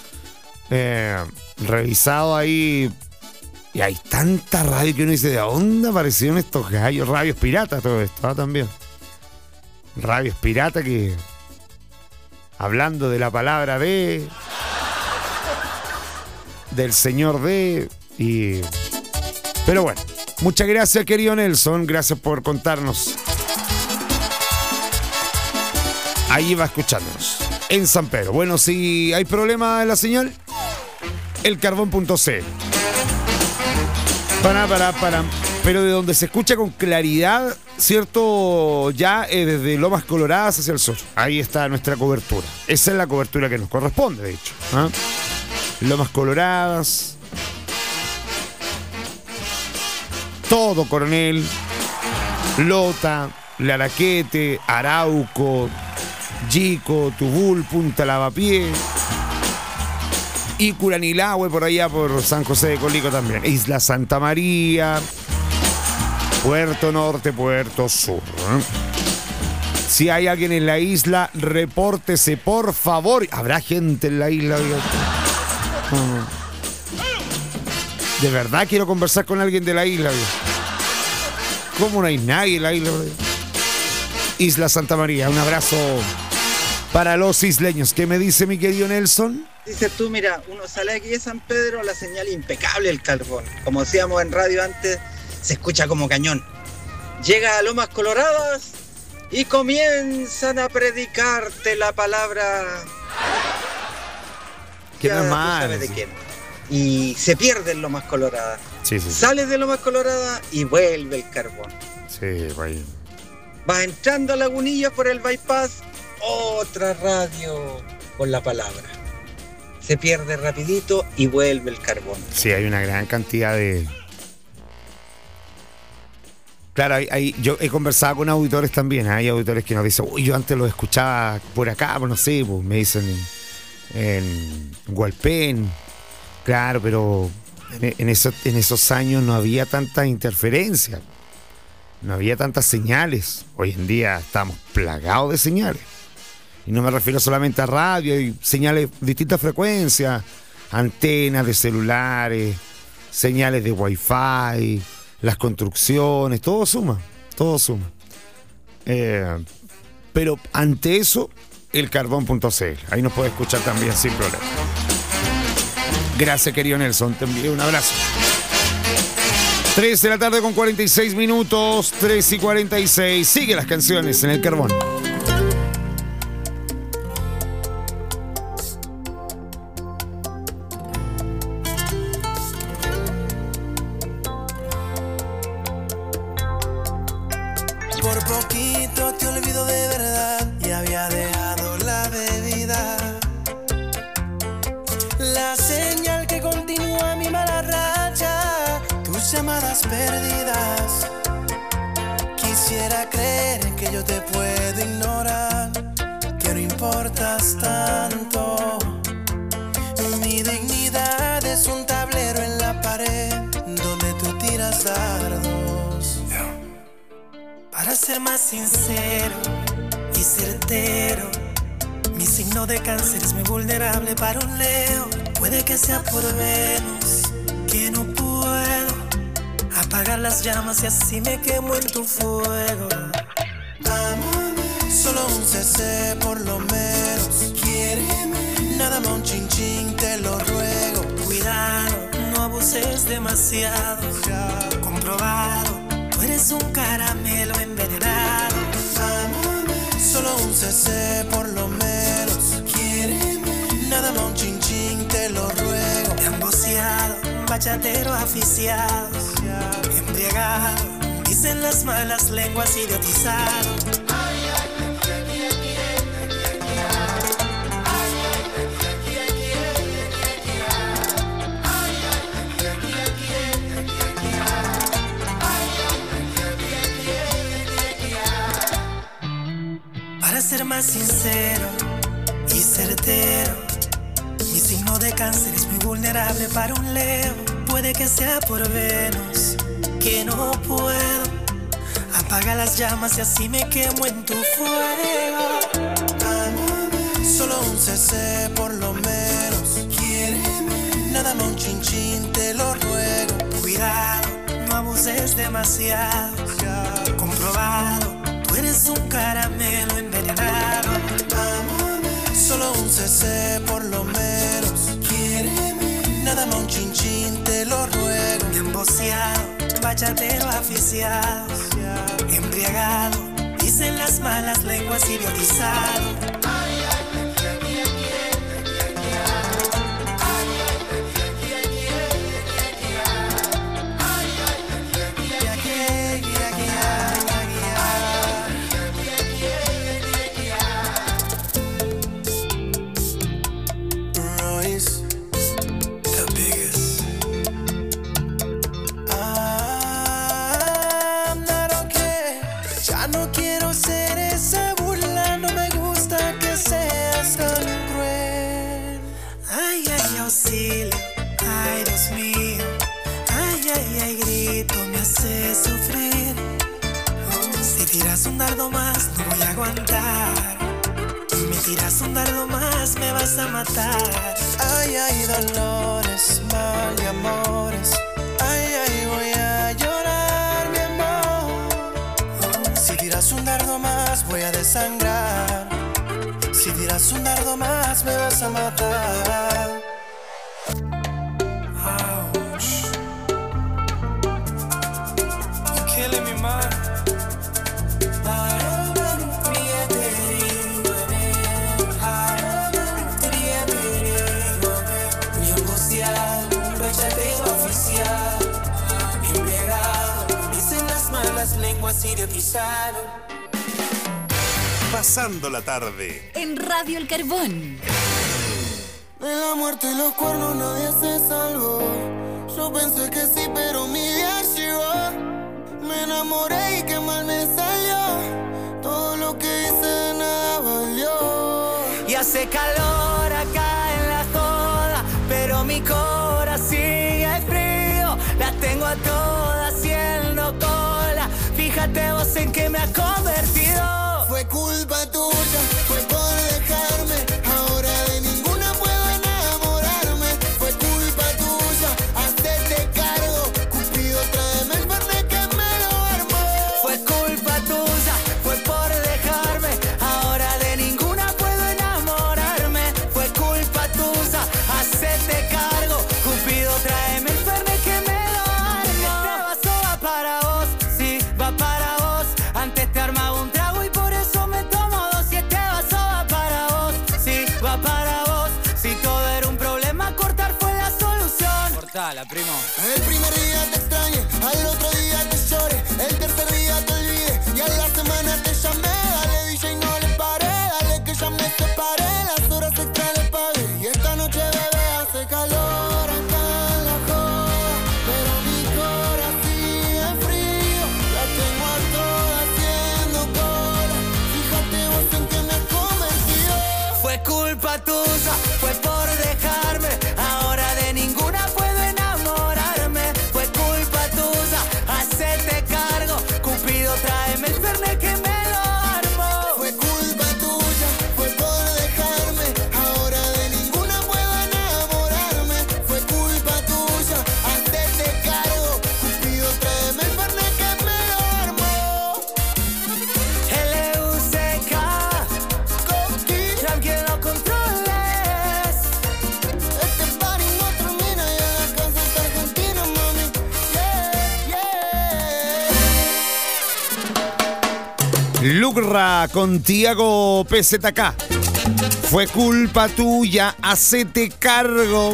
revisado ahí, y hay tanta radio que uno dice, ¿de dónde aparecieron estos gallos? Radios piratas, todo esto, también. Radios piratas que, hablando de la palabra del señor pero bueno, muchas gracias, querido Nelson. Gracias por contarnos. Ahí va escuchándonos en San Pedro. Bueno, si hay problema en la señal, elcarbón.cl. Pero de donde se escucha con claridad, ¿cierto? Ya desde Lomas Coloradas hacia el sur. Ahí está nuestra cobertura. Esa es la cobertura que nos corresponde, de hecho. Lomas Coloradas, todo Coronel, Lota, Laraquete, Arauco, Yico, Tubul, Punta Lavapié y Curanilahue, por allá por San José de Colico también. Isla Santa María, Puerto Norte, Puerto Sur. Si hay alguien en la isla, repórtese, por favor. ¿Habrá gente en la isla? De verdad quiero conversar con alguien de la isla. ¿Cómo no hay nadie en la isla? Isla Santa María, un abrazo para los isleños. ¿Qué me dice mi querido Nelson? Dices tú, mira, uno sale aquí de San Pedro, la señal impecable el Carbón. Como decíamos en radio antes, se escucha como cañón. Llega a Lomas Coloradas y comienzan a predicarte la palabra. ¿Qué no es Ya mal? tú sabes de quién. Y se pierde en Lomas Colorada. Sí. Sales de Lomas Colorada y vuelve el carbón. Sí, güey. Vas entrando a Lagunillas por el bypass, otra radio con la palabra. Se pierde rapidito y vuelve el carbón. Sí, hay una gran cantidad de... Claro, yo he conversado con auditores también. Hay auditores que nos dicen, uy, yo antes lo escuchaba por acá, pues no sé, pues me dicen en Hualpén. Claro, pero en esos años no había tanta interferencia. No había tantas señales. Hoy en día estamos plagados de señales. Y no me refiero solamente a radio, hay señales de distintas frecuencias, antenas de celulares, señales de wifi, las construcciones, todo suma. Pero ante eso, el carbón.cl. Ahí nos puede escuchar también sin problema. Gracias, querido Nelson. Te envío un abrazo. 3 de la tarde con 46 minutos, 3 y 46. Sigue las canciones en el carbón. Por poquito te olvido de verdad y había dejado la bebida. La señal que continúa mi mala racha, tus llamadas perdidas. Quisiera creer que yo te puedo ignorar, que no importas tanto. Mi dignidad es un tablero en la pared donde tú tiras dardos. Para ser más sincero y certero, mi signo de cáncer es muy vulnerable para un Leo. Puede que sea por Venus, que no puedo apagar las llamas y así me quemo en tu fuego. Amame, solo un cc por lo menos. Quiéreme, nada más un chin chin, te lo ruego. Cuidado, no abuses demasiado. Comprobado, tú eres un caramelo envenenado. Amame, solo un cc por lo menos. Quiéreme, nada más un chin chin, te lo ruego. Te han boceado, bachatero aficiado, embriagado, dicen las malas lenguas, idiotizado. Para ser más sincero y certero, mi signo de cáncer es muy vulnerable para un Leo. Puede que sea por Venus, que no puedo apagar las llamas y así me quemo en tu fuego. Amame, solo un cc por lo menos. Quiéreme, nada más un chin chin, te lo ruego. Cuidado, no abuses demasiado. Comprobado, tú eres un caramelo envenenado. Amame, solo un cc por lo menos. Quiéreme, nada más un chin chin, te lo ruego. Emboceado, bachatero aficiado, embriagado, dicen las malas lenguas, idiotizado. Ay, Dios mío, ay, grito, me hace sufrir. Si tiras un dardo más, no voy a aguantar. Me tiras un dardo más, me vas a matar. Ay, dolores, mal y amores. Ay, voy a llorar, mi amor. Si tiras un dardo más, voy a desangrar. Si tiras un dardo más, me vas a matar. Killing me, man. lenguas y de pisaron. Pasando la tarde. En Radio El Carbón. De la muerte y los cuernos nadie se salvó. Yo pensé que sí, pero mi día llegó. Me enamoré y qué mal me salió. Todo lo que hice de nada valió. Y hace calor acá en la joda, pero mi corazón sigue frío. Las tengo a todas haciendo cola. Fíjate vos en qué me ha convertido. Fue culpa tuya, fue por dejarme. Ahora de ninguna puedo enamorarme. Fue culpa tuya, hacerte cargo. Cupido, tráeme el verde que me lo armó. Fue culpa tuya, fue por dejarme. Ahora de ninguna puedo enamorarme. Fue culpa tuya, hacerte cargo. Cupido, tráeme el verde que me lo armó. Este vaso va para vos, sí, va para vos. Antes te armaba un trago y por eso me tomo dos. Y este vaso va para vos, sí, va para vos. Si todo era un problema, cortar fue la solución. Cortala, primo. El primer día te extrañé, al otro día te lloré. El tercer día te olvidé y a la semana te llamé. Dale DJ, no le paré, dale que ya me separé. Las horas extra le pagué y esta noche bebé hace calor acá en la joda. Pero mi corazón sigue frío, la tengo a todas haciendo cola. Fíjate vos en qué me has convertido. Fue culpa tuya, fue por dejarme. Ahora de ninguna puedo enamorarme. Fue culpa tuya, hacerte cargo. Cupido, tráeme el fernet que me lo armó. Fue culpa tuya, fue por dejarme. Ahora de ninguna puedo enamorarme. Fue culpa tuya, hacerte cargo. Cupido, tráeme el fernet que me lo armó. L.U.C.K. Coqui, alguien lo controles. este party no termina y en la casa está Argentina, mami. Yeah, yeah. Lucra con Tiago PZK. Fue culpa tuya, hacete cargo.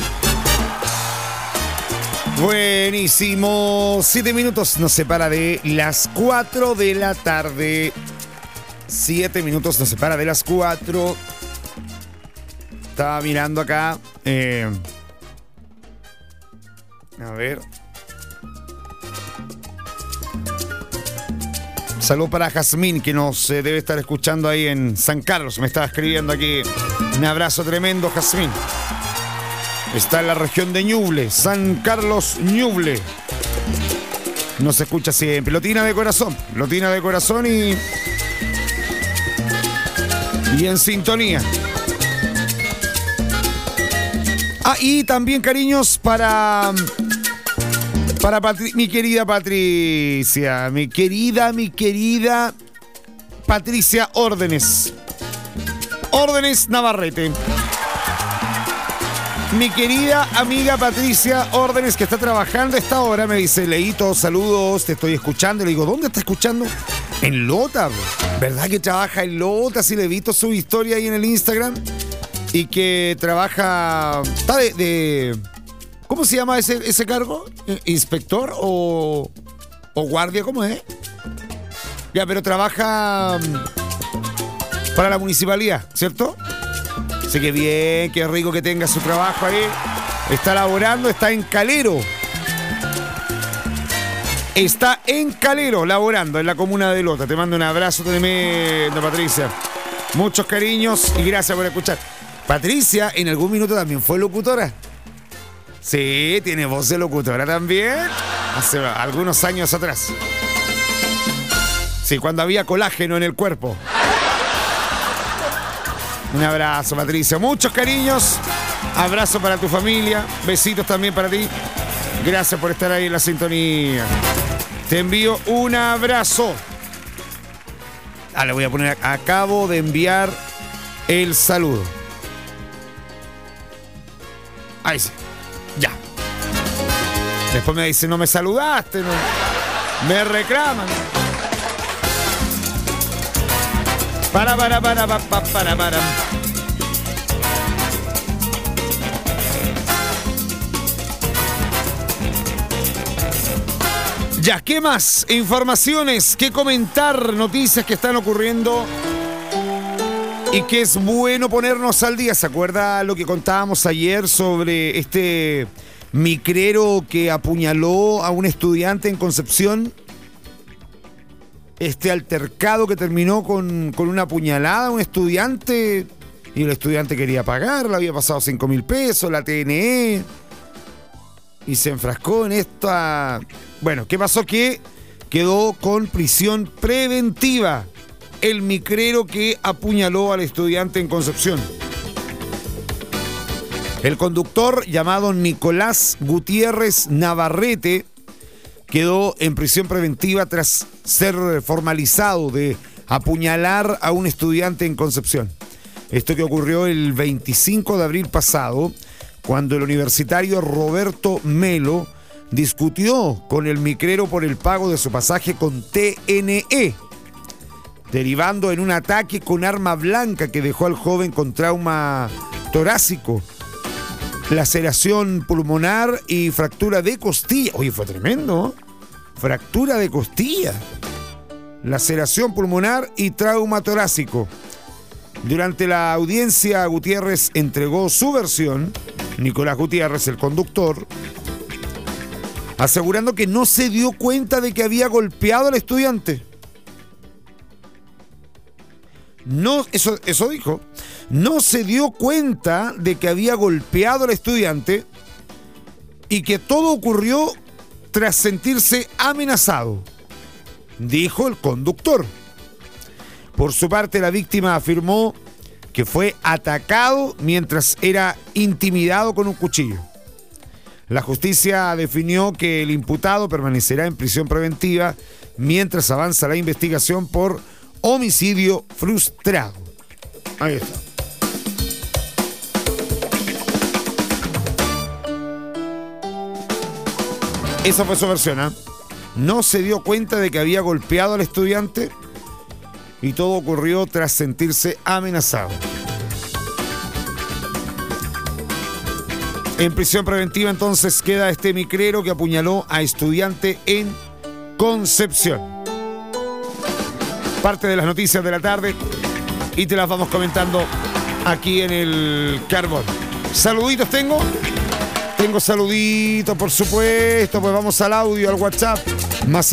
Buenísimo. 7 minutos nos separa de las 4 de la tarde. 7 minutos nos separa de las 4. Estaba mirando acá. A ver. Salud para Jazmín, que nos debe estar escuchando ahí en San Carlos. Me estaba escribiendo aquí. Un abrazo tremendo, Jazmín. Está en la región de Ñuble, San Carlos, Ñuble. Nos escucha siempre. Lotina de corazón y en sintonía. Ah, y también cariños para mi querida Patricia. Mi querida Patricia Órdenes Navarrete. Mi querida amiga Patricia Órdenes, que está trabajando a esta hora, me dice: Leito, saludos, te estoy escuchando. Le digo: ¿dónde está escuchando? En Lota, ¿verdad que trabaja en Lota? Sí, le he visto su historia ahí en el Instagram. Y que trabaja... Está de ¿cómo se llama ese cargo? ¿Inspector o guardia? ¿Cómo es? Ya, pero trabaja para la municipalidad, ¿cierto? Así que bien, qué rico que tenga su trabajo ahí. Está laborando, está en Calero. Está en Calero, laborando en la comuna de Lota. Te mando un abrazo tremendo, Patricia. Muchos cariños y gracias por escuchar. Patricia, en algún minuto también fue locutora. Sí, tiene voz de locutora también. Hace algunos años atrás. Sí, cuando había colágeno en el cuerpo. Un abrazo, Patricia. Muchos cariños. Abrazo para tu familia. Besitos también para ti. Gracias por estar ahí en la sintonía. Te envío un abrazo. Le voy a poner. Acabo de enviar el saludo. Ahí sí. Ya. Después me dice: no me saludaste. No. Me reclaman. Para. Ya, ¿qué más? Informaciones, qué comentar, noticias que están ocurriendo y que es bueno ponernos al día. ¿Se acuerda lo que contábamos ayer sobre este micrero que apuñaló a un estudiante en Concepción? Este altercado que terminó con una puñalada a un estudiante y el estudiante quería pagar, le había pasado 5.000 pesos, la TNE, y se enfrascó en esta... Bueno, ¿qué pasó? Que quedó con prisión preventiva el micrero que apuñaló al estudiante en Concepción. El conductor, llamado Nicolás Gutiérrez Navarrete, quedó en prisión preventiva tras ser formalizado de apuñalar a un estudiante en Concepción. Esto que ocurrió el 25 de abril pasado, cuando el universitario Roberto Melo discutió con el micrero por el pago de su pasaje con TNE, derivando en un ataque con arma blanca que dejó al joven con trauma torácico, laceración pulmonar y fractura de costilla. Oye, fue tremendo, ¿eh? Fractura de costilla, laceración pulmonar y trauma torácico. Durante la audiencia, Gutiérrez entregó su versión, Nicolás Gutiérrez, el conductor, asegurando que no se dio cuenta de que había golpeado al estudiante. No, eso dijo. No se dio cuenta de que había golpeado al estudiante y que todo ocurrió tras sentirse amenazado, dijo el conductor. Por su parte, la víctima afirmó que fue atacado mientras era intimidado con un cuchillo. La justicia definió que el imputado permanecerá en prisión preventiva mientras avanza la investigación por homicidio frustrado. Ahí está. Esa fue su versión, ¿eh? No se dio cuenta de que había golpeado al estudiante y todo ocurrió tras sentirse amenazado. En prisión preventiva entonces queda este micrero que apuñaló a estudiante en Concepción. Parte de las noticias de la tarde y te las vamos comentando aquí en el Carbón. Saluditos tengo saluditos, por supuesto, pues vamos al audio, al WhatsApp. Más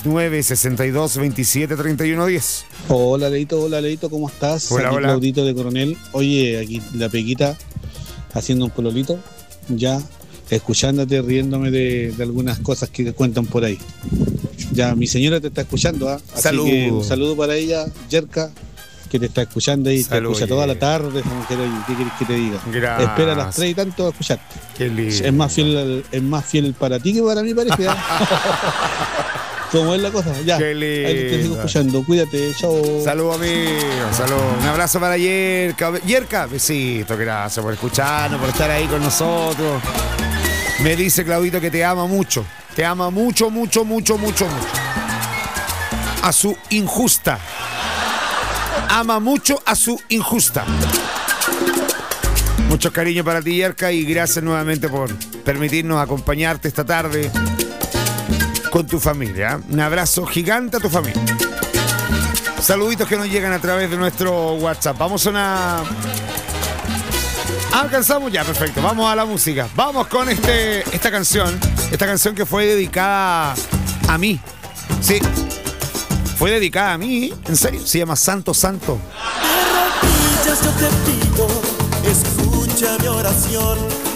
569-6227-3110. Hola, Leito, ¿cómo estás? Hola, aquí hola. Claudito de Coronel. Oye, aquí la Pequita haciendo un pololito, ya escuchándote, riéndome de algunas cosas que cuentan por ahí. Ya, mi señora te está escuchando, ¿ah? Así que un saludo para ella, Yerka, que te está escuchando y te escucha toda la tarde. ¿Qué quieres que te diga? Gracias. Espera a las 3 y tanto a escucharte. Qué lindo. Es más fiel para ti que para mí, parece. ¿Cómo es la cosa? Ya. Qué lindo. Ahí te sigo escuchando. Cuídate. Chao. Saludos, amigo. Saludos. Un abrazo para Yerka. Yerka, besito. Gracias por escucharnos, por estar ahí con nosotros. Me dice Claudito que te ama mucho. Te ama mucho, mucho, mucho, mucho, mucho. A su injusta. Ama mucho a su injusta. Mucho cariño para ti, Yerka, y gracias nuevamente por permitirnos acompañarte esta tarde con tu familia. Un abrazo gigante a tu familia. Saluditos que nos llegan a través de nuestro WhatsApp. Vamos a una... ¿Alcanzamos? Ya, perfecto. Vamos a la música. Vamos con esta canción. Esta canción que fue dedicada a mí. Sí. Fue dedicada a mí, en serio. Se llama Santo Santo. De rodillas yo te pido, escucha mi oración.